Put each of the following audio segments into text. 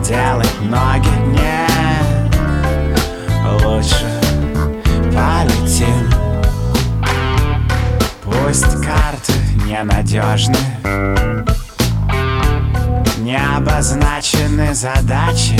делать ноги, нет, лучше полетим. Пусть карты ненадежны, не обозначены задачи.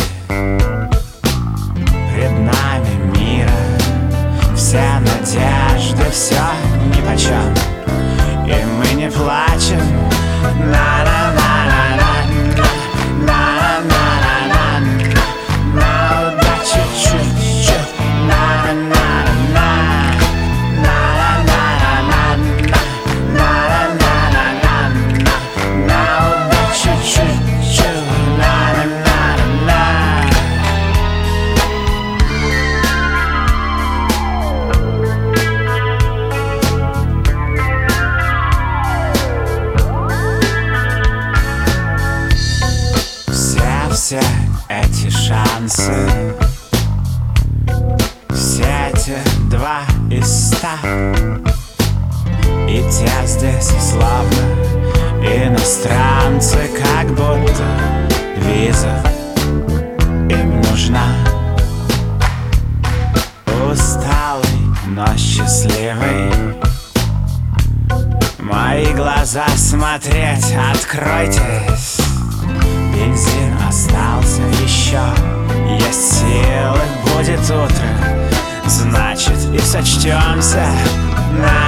Пред нами мира все надежды, все нипочем, и мы не плачем. На-на-на-на-на, на-на-на-на-на, на удачу чуть-чуть. На-на-на-на-на, на-на-на-на-на, на-на-на-на-на, на удачу чуть-чуть. На-на-на-на-на. Все эти шансы, все эти 2 из 100, и те здесь словно иностранцы, как будто виза им нужна. Усталый, но счастливый, мои глаза смотреть, откройтесь. Бензин остался еще, есть силы, будет утро, значит и сочтемся.